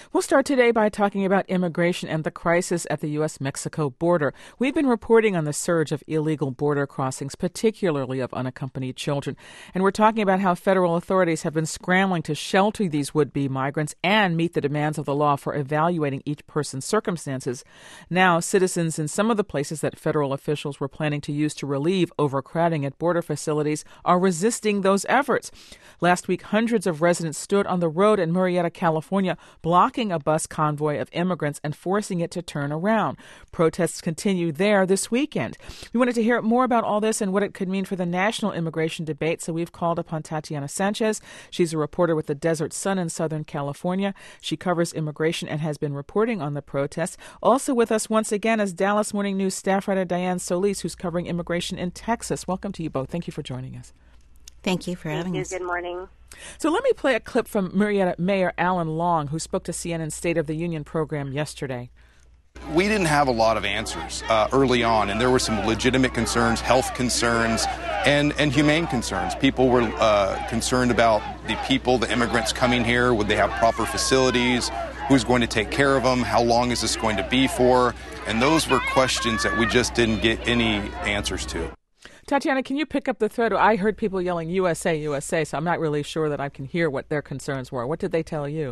We'll start today by talking about immigration and the crisis at the U.S.-Mexico border. We've been reporting on the surge of illegal border crossings, particularly of unaccompanied children. And we're talking about how federal authorities have been scrambling to shelter these would-be migrants and meet the demands of the law for evaluating each person's circumstances. Now, citizens in some of the places that federal officials were planning to use to relieve overcrowding at border facilities are resisting those efforts. Last week, hundreds of residents stood on the road in Murrieta, California, blocking a bus convoy of immigrants and forcing it to turn around. Protests continue there this weekend. We wanted to hear more about all this and what it could mean for the national immigration debate, so we've called upon Tatiana Sanchez. She's a reporter with the Desert Sun in Southern California. She covers immigration and has been reporting on the protests. Also with us once again is Dallas Morning News staff writer Diane Solis, who's covering immigration in Texas. Welcome to you both. Thank you for joining us. Thank you for having us. Good morning. So let me play a clip from Murrieta Mayor Alan Long, who spoke to CNN's State of the Union program yesterday. We didn't have a lot of answers early on, and there were some legitimate concerns, health concerns, and humane concerns. People were concerned about the immigrants coming here. Would they have proper facilities? Who's going to take care of them? How long is this going to be for? And those were questions that we just didn't get any answers to. Tatiana, can you pick up the thread? I heard people yelling USA, USA, so I'm not really sure that I can hear what their concerns were. What did they tell you?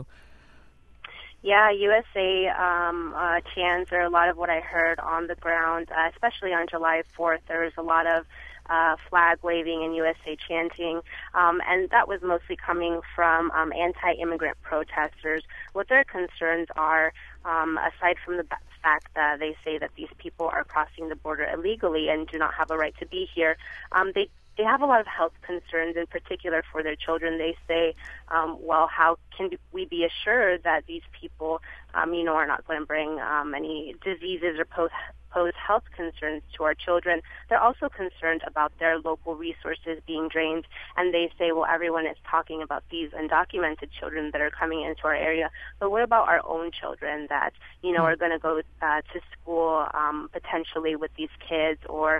Yeah, USA chants are a lot of what I heard on the ground, especially on July 4th. There was a lot of flag waving and USA chanting, and that was mostly coming from anti-immigrant protesters. What their concerns are, aside from the fact that they say that these people are crossing the border illegally and do not have a right to be here, they have a lot of health concerns, in particular for their children. They say, well, how can we be assured that these people, are not going to bring any diseases or pose health concerns to our children? They're also concerned about their local resources being drained, and they say, well, everyone is talking about these undocumented children that are coming into our area, but what about our own children that, are going to go to school potentially with these kids, or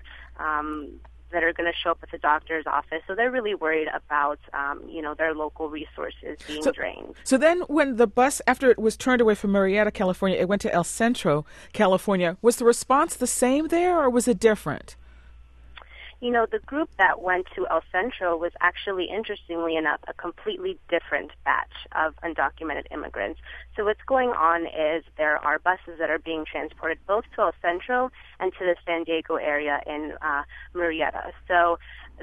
that are going to show up at the doctor's office? So they're really worried about, their local resources being drained. So then when the bus, after it was turned away from Murrieta, California, it went to El Centro, California, was the response the same there, or was it different? The group that went to El Centro was actually, interestingly enough, a completely different batch of undocumented immigrants. So what's going on is there are buses that are being transported both to El Centro and to the San Diego area in Murrieta. So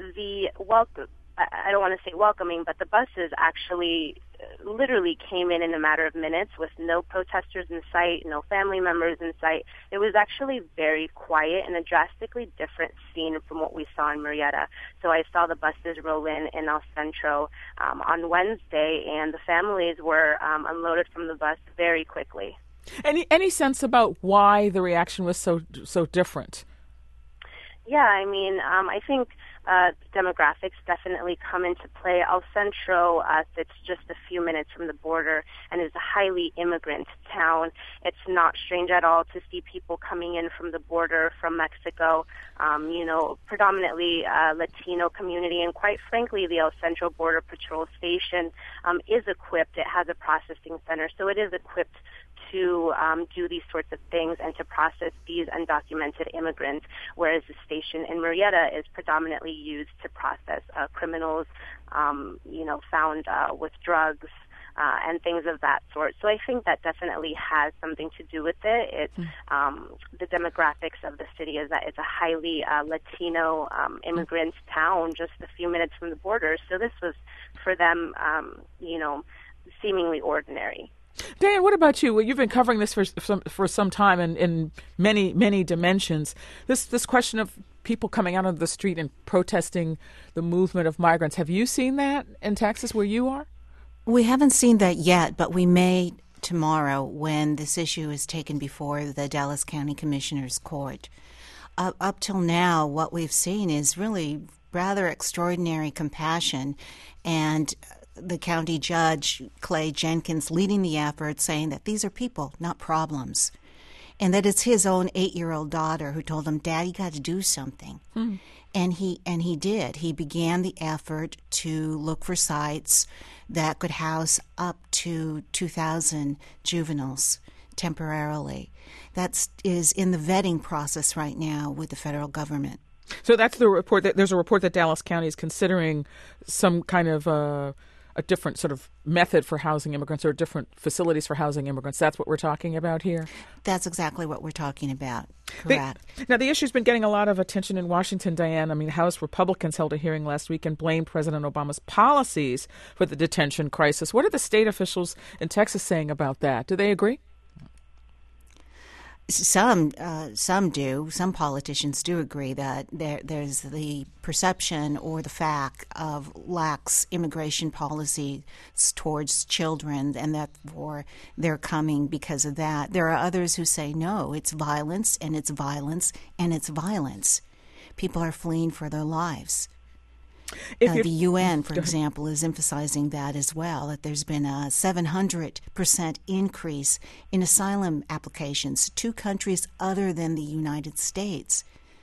I don't want to say welcoming, but the buses actually literally came in a matter of minutes with no protesters in sight, no family members in sight. It was actually very quiet and a drastically different scene from what we saw in Murrieta. So I saw the buses roll in El Centro on Wednesday, and the families were unloaded from the bus very quickly. Any sense about why the reaction was so different? Yeah, I think demographics definitely come into play. El Centro sits just a few minutes from the border and is a highly immigrant town. It's not strange at all to see people coming in from the border from Mexico, predominantly Latino community. And quite frankly, the El Centro Border Patrol Station is equipped. It has a processing center, so it is equipped to do these sorts of things and to process these undocumented immigrants, whereas the station in Murrieta is predominantly used to process criminals, found with drugs and things of that sort. So I think that definitely has something to do with it. It's the demographics of the city is that it's a highly Latino immigrant town just a few minutes from the border. So this was, for them, seemingly ordinary. Dan, what about you? Well, you've been covering this for some time in many dimensions. This question of people coming out of the street and protesting the movement of migrants. Have you seen that in Texas where you are? We haven't seen that yet, but we may tomorrow when this issue is taken before the Dallas County Commissioner's Court. Up till now, what we've seen is really rather extraordinary compassion, and the county judge, Clay Jenkins, leading the effort, saying that these are people, not problems. and that it's his own 8-year-old daughter who told him, "Dad, you got to do something." And he did. He began the effort to look for sites that could house up to 2,000 juveniles temporarily. That is in the vetting process right now with the federal government. So that's the report. There's a report that Dallas County is considering some kind of a different sort of method for housing immigrants or different facilities for housing immigrants. That's what we're talking about here? That's exactly what we're talking about. Correct. Now, the issue's been getting a lot of attention in Washington, Diane. I mean, House Republicans held a hearing last week and blamed President Obama's policies for the detention crisis. What are the state officials in Texas saying about that? Do they agree? Some do. Some politicians do agree that there's the perception or the fact of lax immigration policies towards children, and therefore they're coming because of that. There are others who say no, it's violence, and it's violence, and it's violence. People are fleeing for their lives. The UN, for example, is emphasizing that as well, that there's been a 700% increase in asylum applications to countries other than the United States.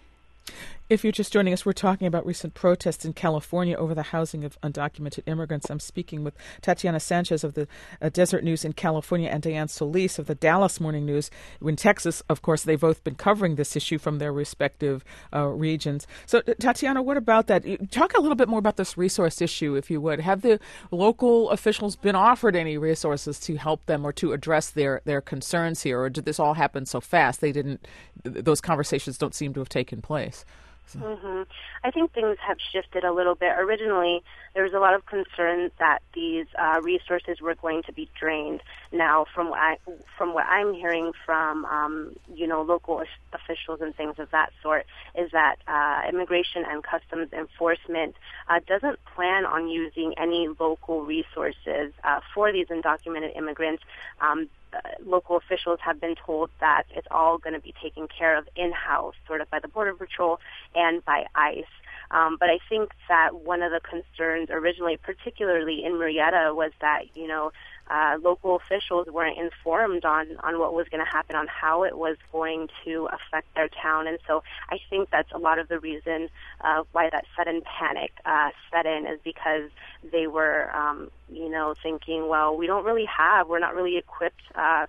If you're just joining us, we're talking about recent protests in California over the housing of undocumented immigrants. I'm speaking with Tatiana Sanchez of the Desert News in California and Diane Solis of the Dallas Morning News. In Texas, of course, they've both been covering this issue from their respective regions. So, Tatiana, what about that? Talk a little bit more about this resource issue, if you would. Have the local officials been offered any resources to help them or to address their concerns here, or did this all happen so fast those conversations don't seem to have taken place? Mm-hmm. I think things have shifted a little bit. Originally, there was a lot of concern that these resources were going to be drained. Now, from what I'm hearing from local officials and things of that sort, is that Immigration and Customs Enforcement doesn't plan on using any local resources for these undocumented immigrants. Local officials have been told that it's all going to be taken care of in-house, sort of by the Border Patrol and by ICE. But I think that one of the concerns originally, particularly in Murrieta, was that, local officials weren't informed on what was going to happen, on how it was going to affect their town. And so I think that's a lot of the reason why that sudden panic set in, is because they were, thinking, well, we're not really equipped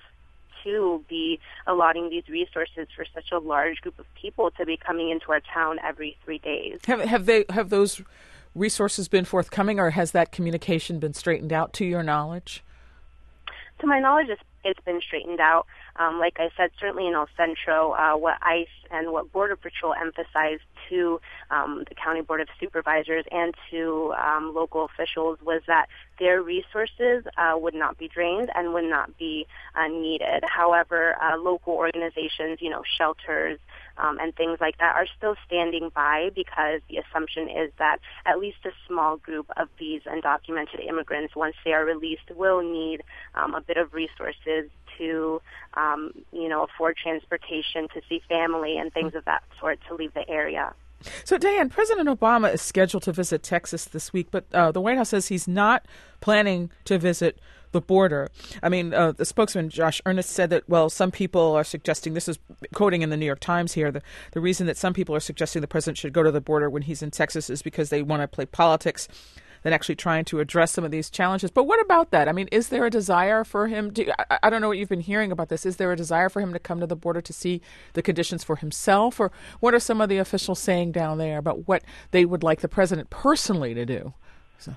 to be allotting these resources for such a large group of people to be coming into our town every 3 days. Have those resources been forthcoming, or has that communication been straightened out, to your knowledge? To my knowledge, it's been straightened out. Like I said, certainly in El Centro, what ICE and what Border Patrol emphasized to the County Board of Supervisors and to local officials was that their resources would not be drained and would not be needed. However, local organizations, shelters, and things like that are still standing by, because the assumption is that at least a small group of these undocumented immigrants, once they are released, will need a bit of resources to, afford transportation, to see family and things of that sort, to leave the area. So, Diane, President Obama is scheduled to visit Texas this week, but the White House says he's not planning to visit the border. I mean, the spokesman, Josh Earnest, said that, well, some people are suggesting, this is quoting in the New York Times here, the reason that some people are suggesting the president should go to the border when he's in Texas is because they want to play politics than actually trying to address some of these challenges. But what about that? I mean, is there a desire for him to, I don't know what you've been hearing about this, is there a desire for him to come to the border to see the conditions for himself? Or what are some of the officials saying down there about what they would like the president personally to do? So.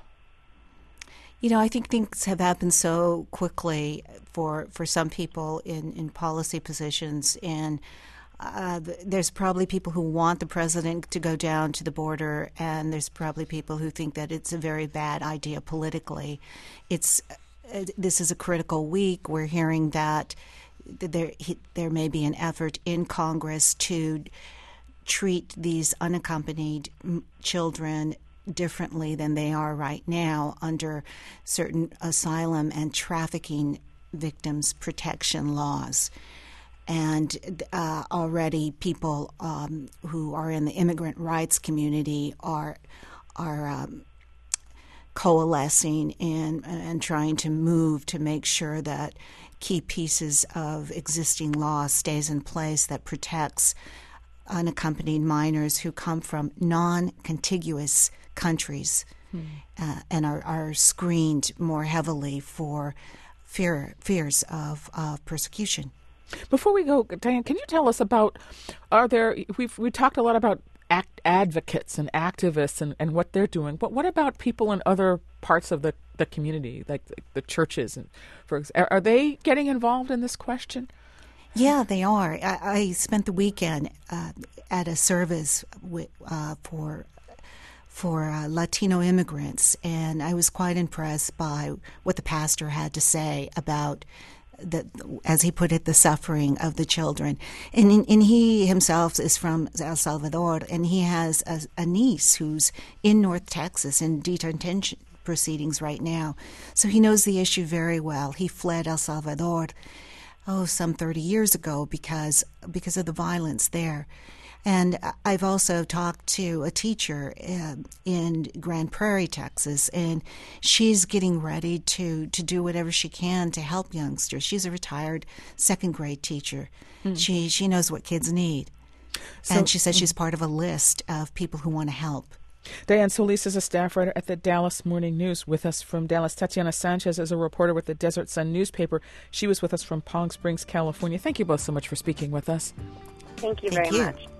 I think things have happened so quickly for some people in policy positions, and there's probably people who want the president to go down to the border, and there's probably people who think that it's a very bad idea politically. This is a critical week. We're hearing that there may be an effort in Congress to treat these unaccompanied children differently than they are right now under certain asylum and trafficking victims protection laws. And already people who are in the immigrant rights community are coalescing and trying to move to make sure that key pieces of existing law stays in place that protects unaccompanied minors who come from non-contiguous countries and are screened more heavily for fears of persecution. Before we go, Diane, can you tell us about, we talked a lot about advocates and activists and what they're doing, but what about people in other parts of the community, like the churches? And are they getting involved in this question? Yeah, they are. I spent the weekend at a service for Latino immigrants, and I was quite impressed by what the pastor had to say about as he put it, the suffering of the children. And he himself is from El Salvador, and he has a niece who's in North Texas in detention proceedings right now. So he knows the issue very well. He fled El Salvador, some 30 years ago because of the violence there. And I've also talked to a teacher in Grand Prairie, Texas, and she's getting ready to do whatever she can to help youngsters. She's a retired second-grade teacher. She knows what kids need. And she says she's part of a list of people who want to help. Diane Solis is a staff writer at the Dallas Morning News. With us from Dallas, Tatiana Sanchez is a reporter with the Desert Sun newspaper. She was with us from Palm Springs, California. Thank you both so much for speaking with us. Thank you very much.